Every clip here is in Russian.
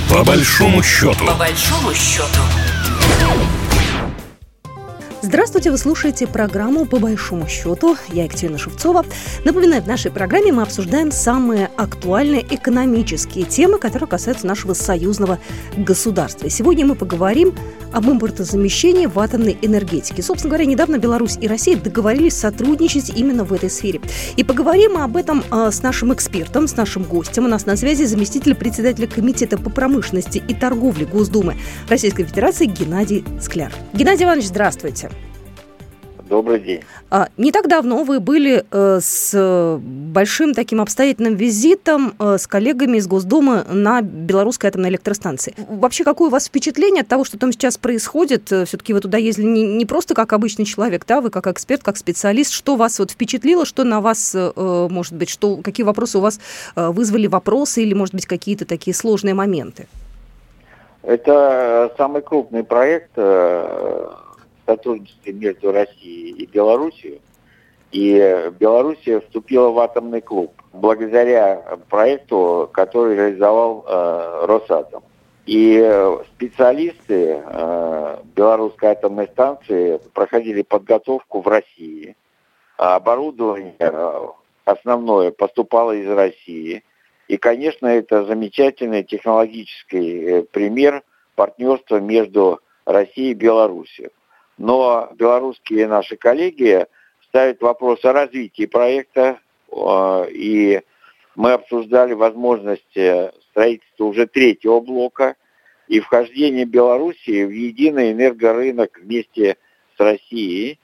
По большому счету. По большому счету. Здравствуйте, вы слушаете программу «По большому счету». Я Екатерина Шевцова. Напоминаю, в нашей программе мы обсуждаем самые актуальные экономические темы, которые касаются нашего союзного государства. И сегодня мы поговорим об импортозамещении в атомной энергетике. Собственно говоря, недавно Беларусь и Россия договорились сотрудничать именно в этой сфере. И поговорим мы об этом с нашим экспертом, с нашим гостем. У нас на связи заместитель председателя Комитета по промышленности и торговле Госдумы Российской Федерации Геннадий Скляр. Геннадий Иванович, здравствуйте. Добрый день. Не так давно вы были с большим таким обстоятельным визитом с коллегами из Госдумы на белорусской атомной электростанции. Вообще, какое у вас впечатление от того, что там сейчас происходит? Все-таки вы туда ездили не просто как обычный человек, да, вы как эксперт, как специалист. Что вас впечатлило, что на вас, может быть, какие вопросы у вас вызвали вопросы или, может быть, какие-то такие сложные моменты? Это самый крупный проект сотрудничестве между Россией и Белоруссией, и Белоруссия вступила в атомный клуб благодаря проекту, который реализовал Росатом. И специалисты белорусской атомной станции проходили подготовку в России. Оборудование основное поступало из России. И, конечно, это замечательный технологический пример партнерства между Россией и Белоруссией. Но белорусские наши коллеги ставят вопрос о развитии проекта, и мы обсуждали возможность строительства уже третьего блока и вхождение Белоруссии в единый энергорынок вместе с Россией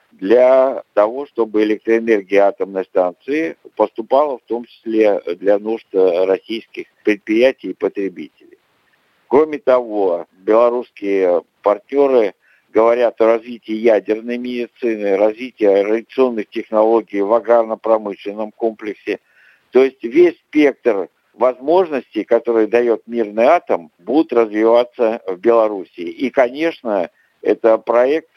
для того, чтобы электроэнергия атомной станции поступала в том числе для нужд российских предприятий и потребителей. Кроме того, белорусские партнеры говорят о развитии ядерной медицины, развитии радиационных технологий в аграрно-промышленном комплексе. То есть весь спектр возможностей, которые дает мирный атом, будут развиваться в Беларуси. И, конечно, это проект,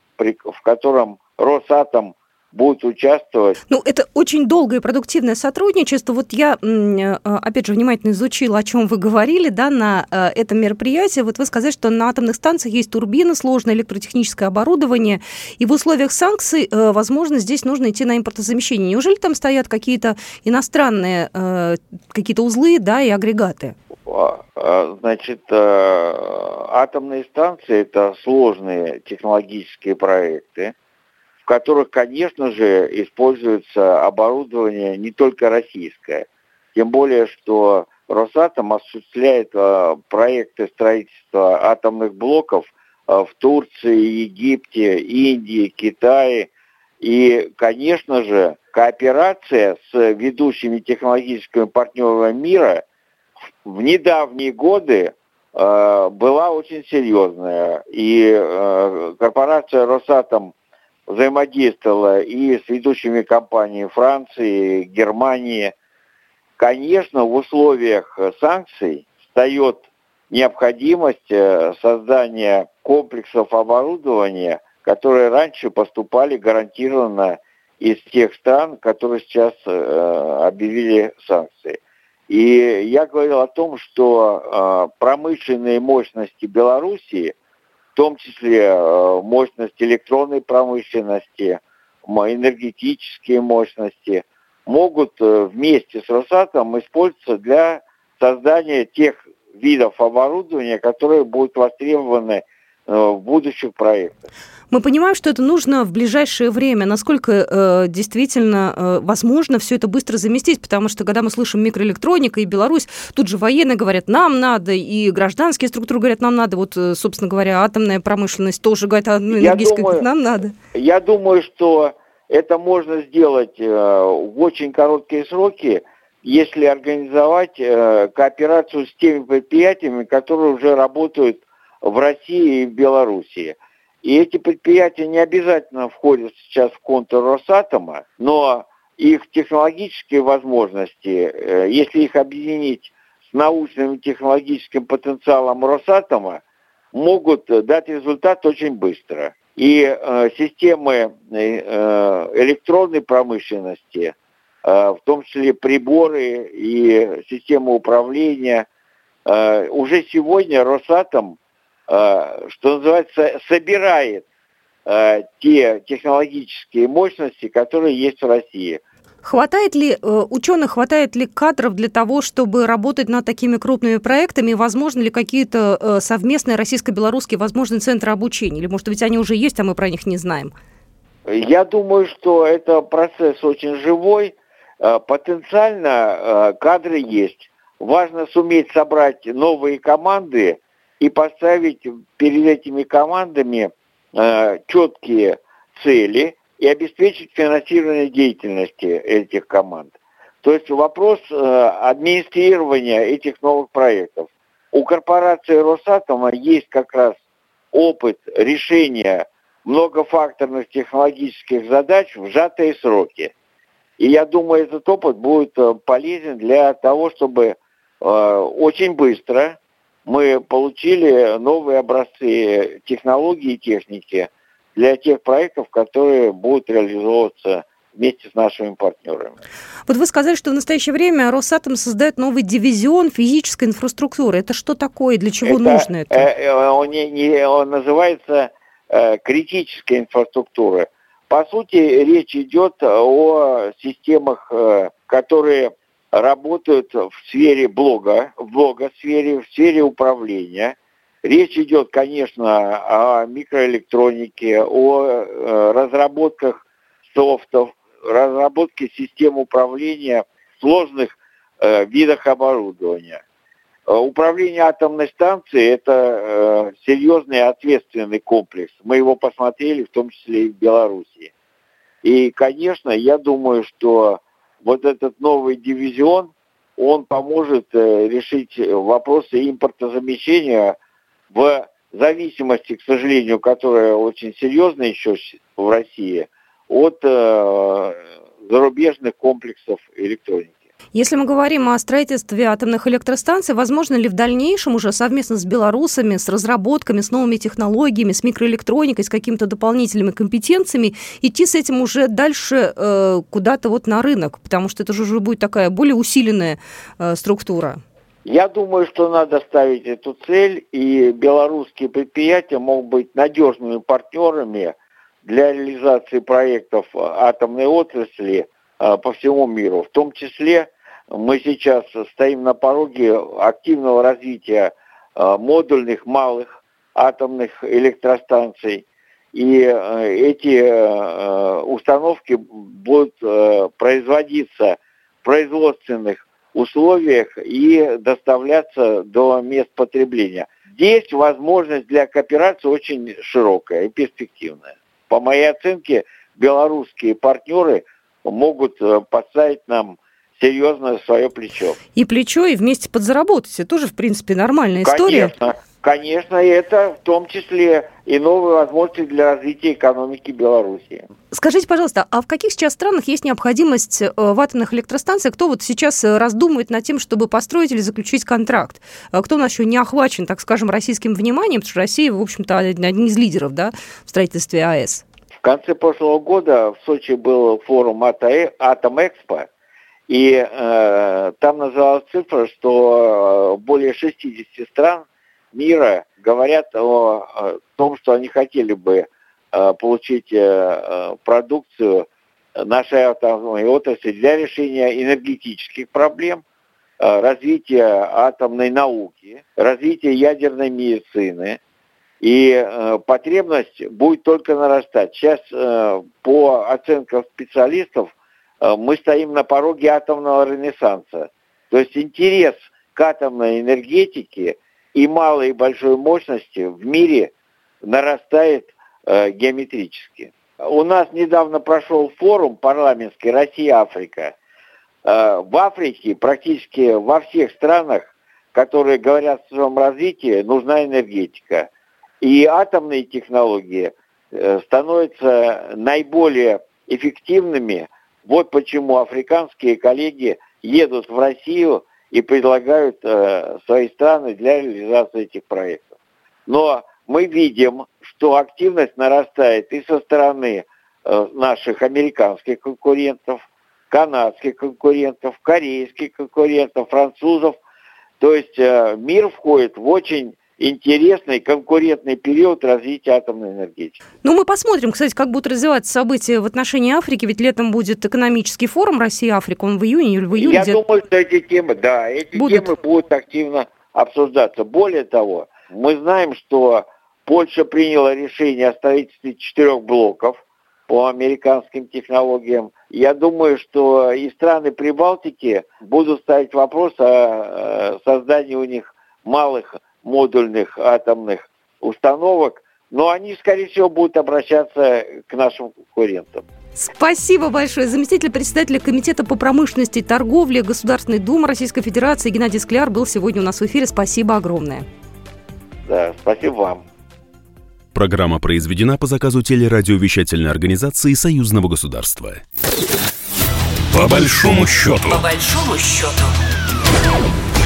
в котором Росатом будут участвовать. Это очень долгое и продуктивное сотрудничество. Вот я, опять же, внимательно изучила, о чем вы говорили, да, на этом мероприятии. Вот вы сказали, что на атомных станциях есть турбины, сложное электротехническое оборудование, и в условиях санкций, возможно, здесь нужно идти на импортозамещение. Неужели там стоят какие-то иностранные какие-то узлы, да, и агрегаты? Значит, атомные станции – это сложные технологические проекты, в которых, конечно же, используется оборудование не только российское. Тем более, что Росатом осуществляет проекты строительства атомных блоков в Турции, Египте, Индии, Китае. И, конечно же, кооперация с ведущими технологическими партнерами мира в недавние годы была очень серьезная. И корпорация Росатом взаимодействовала и с ведущими компаниями Франции, Германии. Конечно, в условиях санкций встает необходимость создания комплексов оборудования, которые раньше поступали гарантированно из тех стран, которые сейчас объявили санкции. И я говорил о том, что промышленные мощности Белоруссии, в том числе мощность электронной промышленности, энергетические мощности, могут вместе с Росатом использоваться для создания тех видов оборудования, которые будут востребованы в будущих проектах. Мы понимаем, что это нужно в ближайшее время. Насколько действительно возможно все это быстро заместить? Потому что, когда мы слышим микроэлектроника и Беларусь, тут же военные говорят, нам надо, и гражданские структуры говорят, нам надо. Вот, собственно говоря, атомная промышленность тоже говорит, энергетика, нам надо. Я думаю, что это можно сделать в очень короткие сроки, если организовать кооперацию с теми предприятиями, которые уже работают в России и в Белоруссии. И эти предприятия не обязательно входят сейчас в контур Росатома, но их технологические возможности, если их объединить с научным и технологическим потенциалом Росатома, могут дать результат очень быстро. И системы электронной промышленности, в том числе приборы и системы управления, уже сегодня Росатом, что называется, собирает те технологические мощности, которые есть в России. Хватает ли ученых, хватает ли кадров для того, чтобы работать над такими крупными проектами? Возможно ли какие-то совместные российско-белорусские возможные центры обучения? Или, может быть, они уже есть, а мы про них не знаем? Я думаю, что это процесс очень живой. Потенциально кадры есть. Важно суметь собрать новые команды и поставить перед этими командами четкие цели и обеспечить финансирование деятельности этих команд. То есть вопрос администрирования этих новых проектов. У корпорации Росатома есть как раз опыт решения многофакторных технологических задач в сжатые сроки. И я думаю, этот опыт будет полезен для того, чтобы очень быстро мы получили новые образцы технологий и техники для тех проектов, которые будут реализовываться вместе с нашими партнерами. Вот вы сказали, что в настоящее время Росатом создает новый дивизион физической инфраструктуры. Это что такое? Для чего нужно это? Он называется критической инфраструктуры. По сути, речь идет о системах, которые работают в сфере блогосфере, в сфере управления. Речь идет, конечно, о микроэлектронике, о разработках софтов, разработке систем управления в сложных видах оборудования. Управление атомной станцией – это серьезный и ответственный комплекс. Мы его посмотрели, в том числе и в Беларуси. И, конечно, я думаю, что вот этот новый дивизион, он поможет решить вопросы импортозамещения в зависимости, к сожалению, которая очень серьезная еще в России, от зарубежных комплексов электроники. Если мы говорим о строительстве атомных электростанций, возможно ли в дальнейшем уже совместно с белорусами, с разработками, с новыми технологиями, с микроэлектроникой, с какими-то дополнительными компетенциями идти с этим уже дальше куда-то вот на рынок? Потому что это же уже будет такая более усиленная структура. Я думаю, что надо ставить эту цель, и белорусские предприятия могут быть надежными партнерами для реализации проектов атомной отрасли по всему миру. В том числе мы сейчас стоим на пороге активного развития модульных малых атомных электростанций. И эти установки будут производиться в производственных условиях и доставляться до мест потребления. Здесь возможность для кооперации очень широкая и перспективная. По моей оценке, белорусские партнеры могут поставить нам серьезно свое плечо. И плечо, и вместе подзаработать. Это тоже, в принципе, нормальная история. Конечно, и это в том числе и новые возможности для развития экономики Беларуси. Скажите, пожалуйста, а в каких сейчас странах есть необходимость в атомных электростанциях? Кто вот сейчас раздумывает над тем, чтобы построить или заключить контракт? Кто у нас еще не охвачен, так скажем, российским вниманием? Потому что Россия, в общем-то, один из лидеров, да, в строительстве АЭС. В конце прошлого года в Сочи был форум Атом-Экспо, и там называлась цифра, что более 60 стран мира говорят о том, что они хотели бы получить продукцию нашей атомной отрасли для решения энергетических проблем, развития атомной науки, развития ядерной медицины. И потребность будет только нарастать. Сейчас, по оценкам специалистов, мы стоим на пороге атомного ренессанса. То есть интерес к атомной энергетике и малой и большой мощности в мире нарастает геометрически. У нас недавно прошел форум парламентский «Россия-Африка». В Африке практически во всех странах, которые говорят о своем развитии, нужна энергетика. И атомные технологии становятся наиболее эффективными. Вот почему африканские коллеги едут в Россию и предлагают свои страны для реализации этих проектов. Но мы видим, что активность нарастает и со стороны наших американских конкурентов, канадских конкурентов, корейских конкурентов, французов. То есть мир входит в очень интересный конкурентный период развития атомной энергетики. Ну, мы посмотрим, кстати, как будут развиваться события в отношении Африки, ведь летом будет экономический форум Россия-Африка, он в июне или в июле. Я думаю, что эти темы будут активно обсуждаться. Более того, мы знаем, что Польша приняла решение о строительстве 4 блоков по американским технологиям. Я думаю, что и страны Прибалтики будут ставить вопрос о создании у них малых модульных атомных установок, но они, скорее всего, будут обращаться к нашим конкурентам. Спасибо большое. Заместитель председателя Комитета по промышленности и торговле Государственной Думы Российской Федерации Геннадий Скляр был сегодня у нас в эфире. Спасибо огромное. Да, спасибо вам. Программа произведена по заказу телерадиовещательной организации Союзного государства. По большому счету. По большому счету.